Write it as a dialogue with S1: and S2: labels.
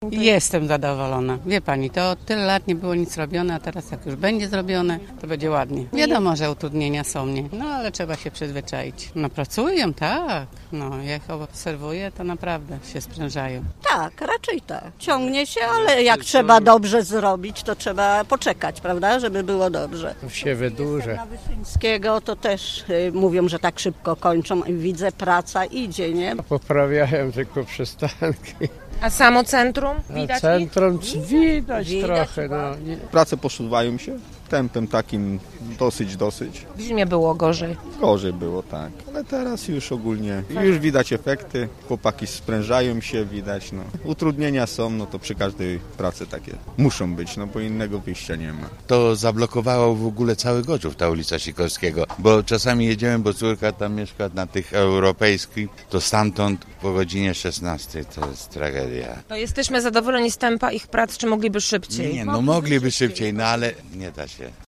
S1: Jestem zadowolona. Wie pani, to tyle lat nie było nic robione, a teraz jak już będzie zrobione, to będzie ładnie. Wiadomo, że utrudnienia są, nie? No ale trzeba się przyzwyczaić. No pracują, tak. No jak obserwuję, to naprawdę się sprężają.
S2: Tak, raczej tak. Ciągnie się, ale jak trzeba dobrze zrobić, to trzeba poczekać, prawda, żeby było dobrze.
S3: To się wydłuży.
S2: Na Wyszyńskiego to też mówią, że tak szybko kończą i widzę, praca idzie, nie?
S3: Poprawiają tylko przystanki.
S4: A samo centrum?
S3: A
S4: Widać ich?
S3: centrum widać trochę. No.
S5: Prace posuwają się tempem takim dosyć.
S4: W zimie było gorzej.
S5: Gorzej było, tak. Ale teraz już ogólnie, już widać efekty. Chłopaki sprężają się, widać. No. Utrudnienia są, no to przy każdej pracy takie muszą być, no bo innego wyjścia nie ma.
S6: To zablokowało w ogóle cały Gorzów, ta ulica Sikorskiego, bo czasami jedziemy, bo córka tam mieszka na tych europejskich, to stamtąd po godzinie 16 to jest tragedia.
S4: To jesteśmy zadowoleni z tempa ich prac, czy mogliby szybciej?
S6: Nie, no mogliby szybciej, no ale nie da się.